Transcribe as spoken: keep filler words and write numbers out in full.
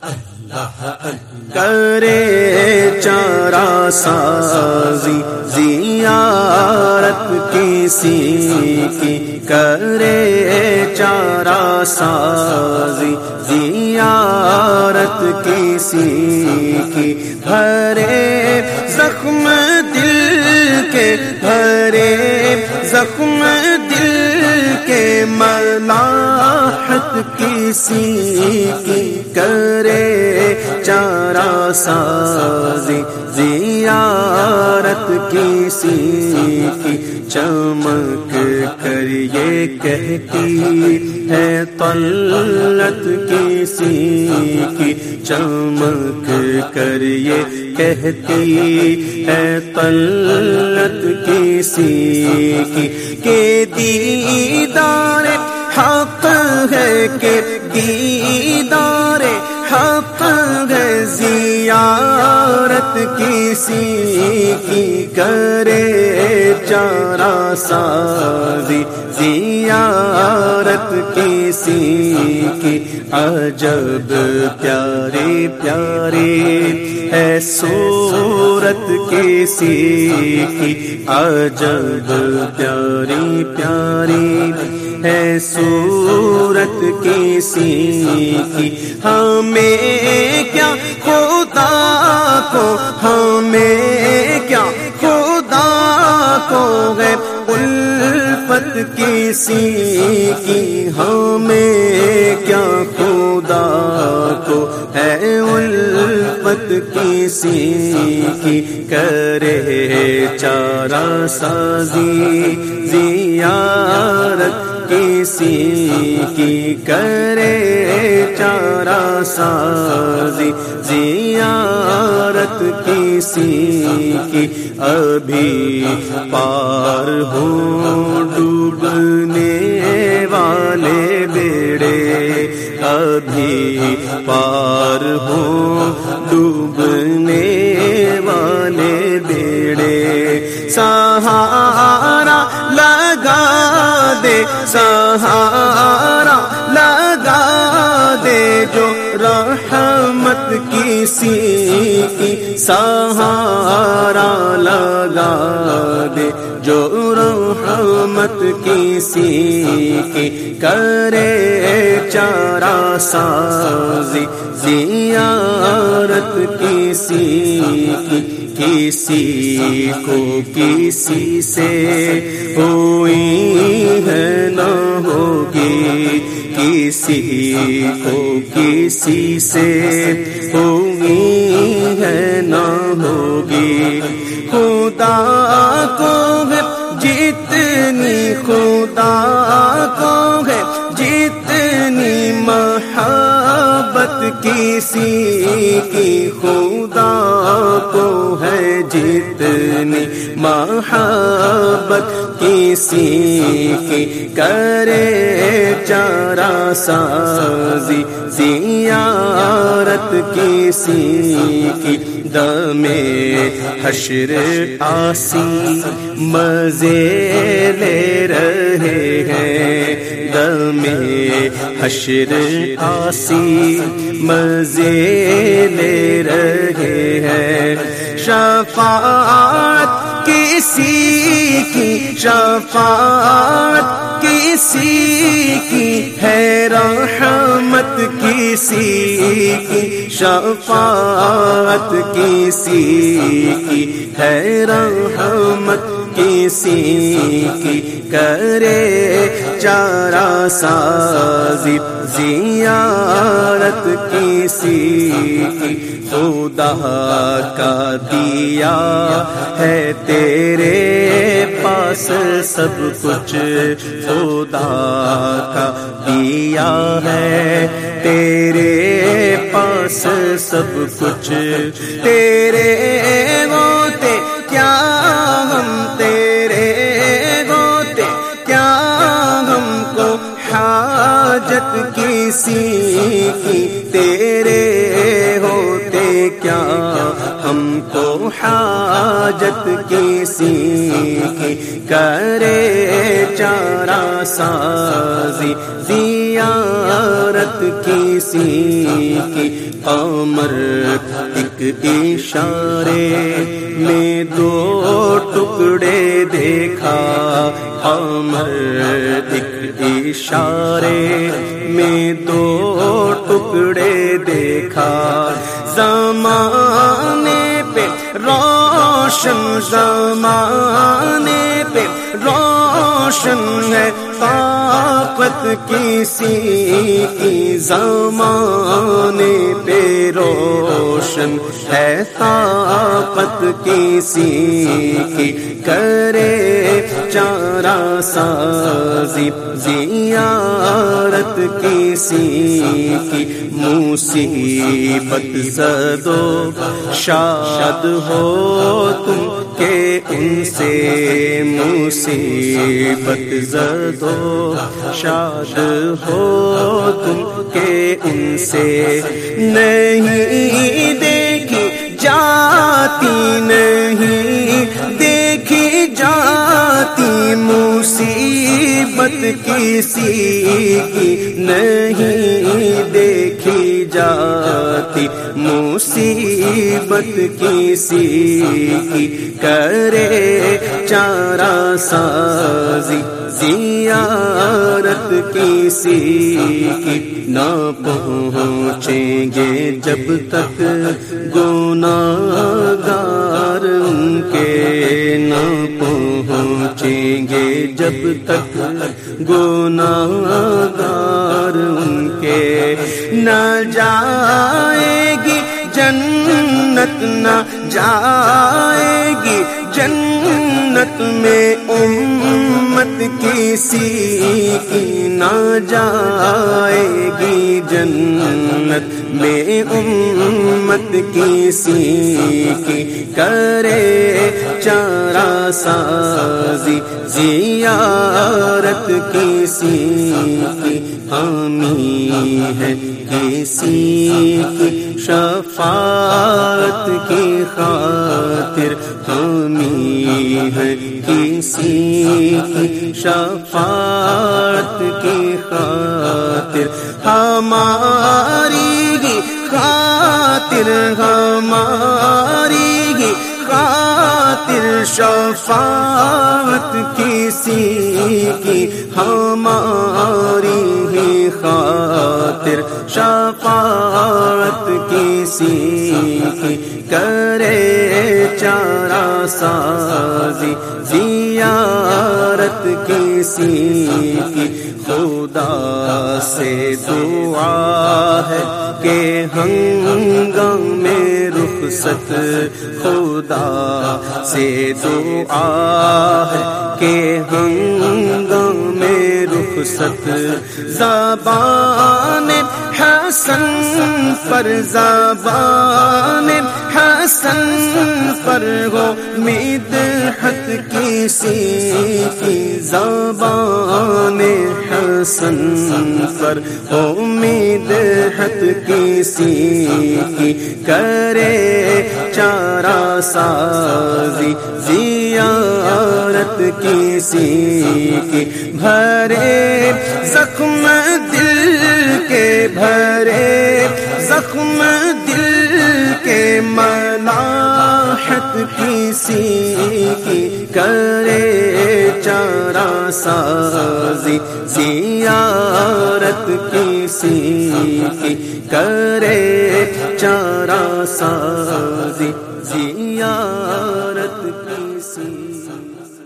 کرے چارہ سازی زیارت کسی کی، کرے چارہ سازی زیارت کسی کی، بھرے زخم دل کے، بھرے زخم دل کے ملاحت کسی کی، کرے چارہ سازی زیارت کسی کی، چمک کر یہ کہتی ہے طلعت کسی کی، چمک کر یہ کہتی ہے طلعت کسی کی، کہ دیدار حق ہے، کہ دیدار حق ہے زیارت کسی کی، کرے چارہ سازی زیارت کسی کی، عجب پیاری پیاری ہے صورت کسی کی، عجب پیاری پیاری ہے صورت کسی کی، ہمیں کیا خدا کو، ہمیں کیا خدا کو ہے الفت کسی کی، ہمیں کیا خدا کو ہے الفت کسی کی، کرے چارہ سازی زیارت کسی کی، کرے چارہ سازی زیارت کسی کی، ابھی پار ہو ڈوبنے والے بیڑے، ابھی پار ہو ڈوبنے والے بیڑے، سہارا لگا دے، سہارا لگا دے جو رحمت کسی کی، سہارا لگا دے جو رحمت کسی کی، کرے چارہ سازی زیارت کسی کی، کسی کو کسی سے ہوئی ہے نہ ہوگی، کسی کو کسی سے ہوئی ہے نہ ہوگی، خدا کو ہے جتنی، خدا کو ہے جتنی محبت کسی کی، خدا کو ہے جتنی محبت کسی کی، کرے چارہ سازی زیارت کسی کی، دم حشر آسی مزے لے رہے ہیں، دم حشر آسی مزے لے رہے ہیں، شفاعت کسی کی، شفاعت کسی کی ہے، رحمت کسی کی، شفاعت کسی کی ہے، رحمت کسی کی، کرے چارہ سازی زیارت کسی کی، خدا کا دیا ہے تیرے پاس سب کچھ، خدا کا دیا ہے تیرے پاس سب کچھ، تیرے ہوتے کیا ہم، تیرے ہوتے کیا ہم کو حاجت کسی کی، تیرے ہوتے کیا ہم کو حاجت کسی کی، کرے چارہ سازی زیارت کسی کسی کی قمر ایک اشارے میں دو ٹکڑے دیکھا قمر ایک اشارے میں دو ٹکڑے دیکھا زمانے پہ روشن زمانے پہ روشن ہے طاقت کسی کی زمانے پہ روشن ہے طاقت کسی کی کرے چارہ سازی زیارت کسی کی مصیبت زدو شاد ہو تم کہ ان سے مصیبت زدو شاد ہو تم کہ ان سے نہیں دیکھی جاتی نہیں دیکھی جاتی مصیبت کسی کی نہیں دیکھی جاتی مصیبت کسی کی کرے چارہ سازی زیارت کسی کی نہ پہنچیں گے جب تک گناہ گار ان کے نہ پہنچیں گے جب تک گناہ گار ان کے نہ جائے گی جنت نہ جائے گی جنت میں امت کسی کی نہ جائے گی جنت میں امت کسی کی کرے چارہ سازی زیارت کسی کی حامی ہے کسی کی شفاعت کی خاطر حامی ہے کسی کی شفاعت کی خاطر ہماری ہی خاطر ہماری ہی خاطر شفاعت کسی کی ہماری ہی خاطر شفاعت کسی کی کرے چارہ سازی زیارت کسی کی خدا سے دعا ہے کہ ہنگام رخصت خدا سے دعا ہے کہ ہنگام رخصت زبان حسن پر زبان حسن پر ہو مدحت کسی کی زبان حسن پر ہو مدحت کسی کی کرے چارہ سازی زیارت کسی کی بھرے زخم دل کے بھرے زخم دل کے ملاحت کسی کی کرے چارہ سازی زیارت کسی کی کرے چارہ سازی زیارت کسی